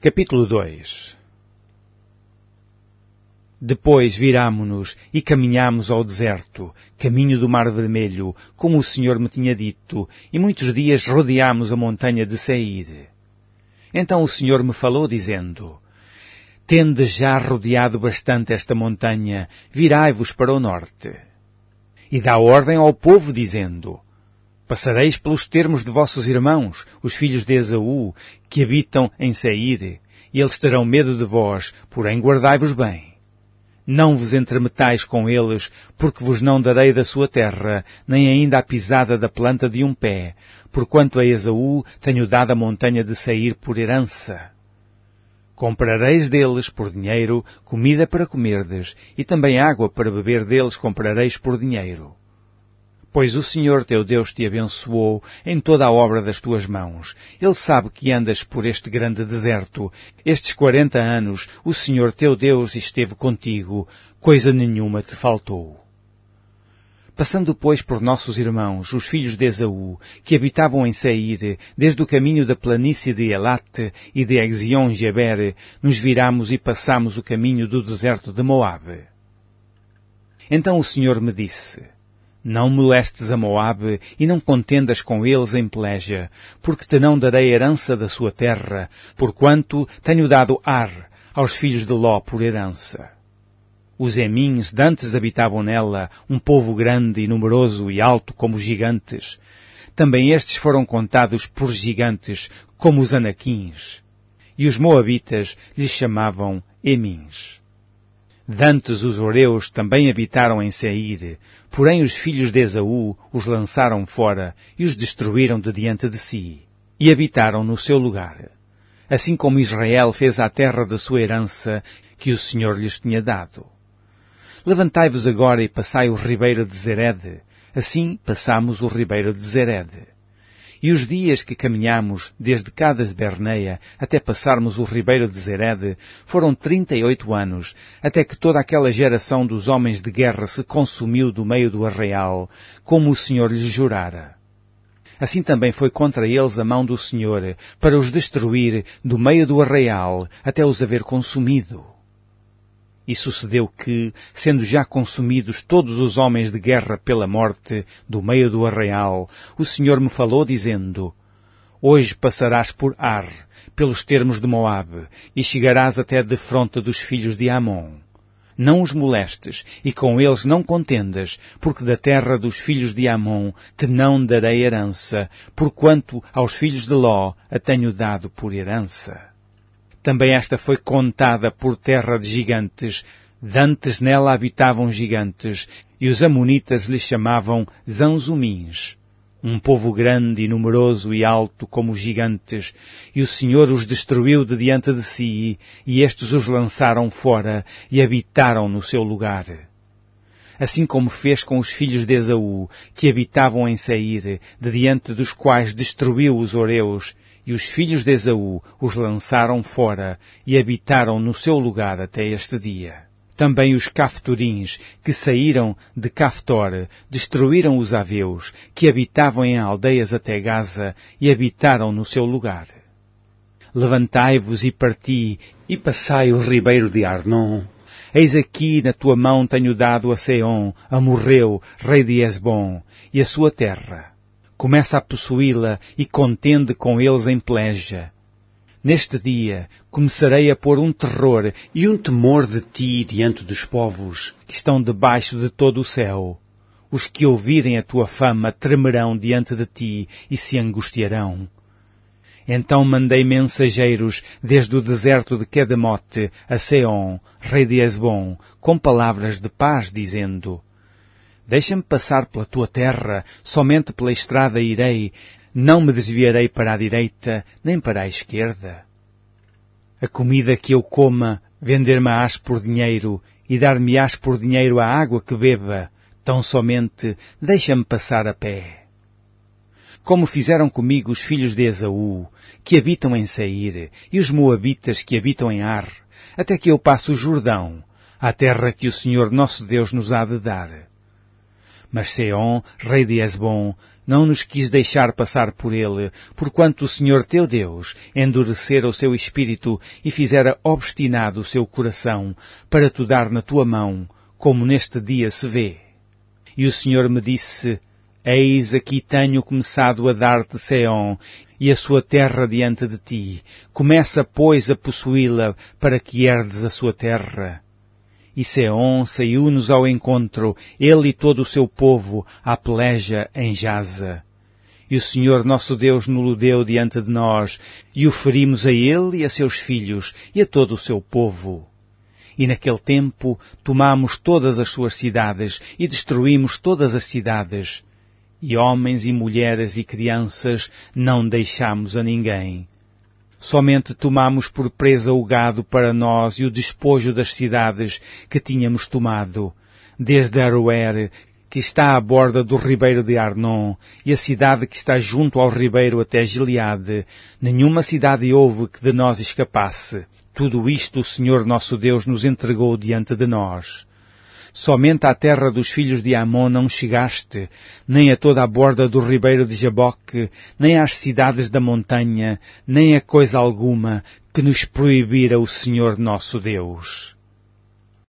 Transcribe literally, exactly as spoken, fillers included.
Capítulo dois. Depois virámo-nos e caminhámos ao deserto, caminho do Mar Vermelho, como o Senhor me tinha dito, e muitos dias rodeámos a montanha de Seir. Então o Senhor me falou, dizendo: Tendes já rodeado bastante esta montanha, virai-vos para o norte. E dá ordem ao povo, dizendo: Passareis pelos termos de vossos irmãos, os filhos de Esaú, que habitam em Seir, e eles terão medo de vós, porém guardai-vos bem. Não vos entremetais com eles, porque vos não darei da sua terra, nem ainda a pisada da planta de um pé, porquanto a Esaú tenho dado a montanha de Seir por herança. Comprareis deles por dinheiro comida para comerdes, e também água para beber deles comprareis por dinheiro. Pois o Senhor teu Deus te abençoou em toda a obra das tuas mãos. Ele sabe que andas por este grande deserto. Estes quarenta anos o Senhor teu Deus esteve contigo, coisa nenhuma te faltou. Passando, pois, por nossos irmãos, os filhos de Esaú, que habitavam em Seir, desde o caminho da planície de Elate e de Ezion-Geber, nos viramos e passamos o caminho do deserto de Moabe. Então o Senhor me disse: Não molestes a Moabe e não contendas com eles em peleja, porque te não darei herança da sua terra, porquanto tenho dado Ar aos filhos de Ló por herança. Os Emins dantes habitavam nela, um povo grande e numeroso e alto como gigantes. Também estes foram contados por gigantes, como os Anaquins. E os Moabitas lhes chamavam Emins. Dantes os Oreus também habitaram em Seir, porém os filhos de Esaú os lançaram fora e os destruíram de diante de si, e habitaram no seu lugar, assim como Israel fez à terra da sua herança que o Senhor lhes tinha dado. Levantai-vos agora e passai o ribeiro de Zered. Assim passamos o ribeiro de Zered. E os dias que caminhamos desde Cades Berneia até passarmos o ribeiro de Zered foram trinta e oito anos, até que toda aquela geração dos homens de guerra se consumiu do meio do arraial, como o Senhor lhes jurara. Assim também foi contra eles a mão do Senhor, para os destruir do meio do arraial, até os haver consumido. E sucedeu que, sendo já consumidos todos os homens de guerra pela morte do meio do arraial, o Senhor me falou dizendo: Hoje passarás por Ar, pelos termos de Moabe, e chegarás até de fronte dos filhos de Amon. Não os molestes, e com eles não contendas, porque da terra dos filhos de Amon te não darei herança, porquanto aos filhos de Ló a tenho dado por herança. Também esta foi contada por terra de gigantes. Dantes nela habitavam gigantes, e os amonitas lhes chamavam Zanzumins. Um povo grande e numeroso e alto como os gigantes, e o Senhor os destruiu de diante de si, e estes os lançaram fora, e habitaram no seu lugar. Assim como fez com os filhos de Esaú, que habitavam em Seir, de diante dos quais destruiu os Oreus, e os filhos de Esaú os lançaram fora e habitaram no seu lugar até este dia. Também os Caftorins, que saíram de Caftor, destruíram os Aveus, que habitavam em aldeias até Gaza, e habitaram no seu lugar. Levantai-vos e parti, e passai o ribeiro de Arnon. Eis aqui na tua mão tenho dado a Seom, a Morreu, rei de Esbom, e a sua terra. Começa a possuí-la e contende com eles em peleja. Neste dia começarei a pôr um terror e um temor de ti diante dos povos que estão debaixo de todo o céu. Os que ouvirem a tua fama tremerão diante de ti e se angustiarão. Então mandei mensageiros desde o deserto de Quedemote a Seom, rei de Esbom, com palavras de paz, dizendo: Deixa-me passar pela tua terra, somente pela estrada irei, não me desviarei para a direita, nem para a esquerda. A comida que eu coma, vender-me-ás por dinheiro, e dar-me-ás por dinheiro a água que beba, tão somente deixa-me passar a pé. Como fizeram comigo os filhos de Esaú, que habitam em Seir, e os Moabitas que habitam em Ar, até que eu passe o Jordão, a terra que o Senhor nosso Deus nos há de dar. Mas Seom, rei de Hesbom, não nos quis deixar passar por ele, porquanto o Senhor teu Deus endurecera o seu espírito e fizera obstinado o seu coração, para te dar na tua mão, como neste dia se vê. E o Senhor me disse, eis aqui tenho começado a dar-te Seom, e a sua terra diante de ti. Começa, pois, a possuí-la, para que herdes a sua terra. E Seom saiu-nos ao encontro, ele e todo o seu povo, à peleja em Jaza. E o Senhor nosso Deus nos deu diante de nós, e o ferimos a ele e a seus filhos, e a todo o seu povo. E naquele tempo tomamos todas as suas cidades, e destruímos todas as cidades. E homens e mulheres e crianças não deixamos a ninguém. Somente tomamos por presa o gado para nós e o despojo das cidades que tínhamos tomado, desde Aroer, que está à borda do ribeiro de Arnon, e a cidade que está junto ao ribeiro até Gileade. Nenhuma cidade houve que de nós escapasse. Tudo isto o Senhor nosso Deus nos entregou diante de nós. Somente à terra dos filhos de Amon não chegaste, nem a toda a borda do ribeiro de Jaboque, nem às cidades da montanha, nem a coisa alguma que nos proibira o Senhor nosso Deus.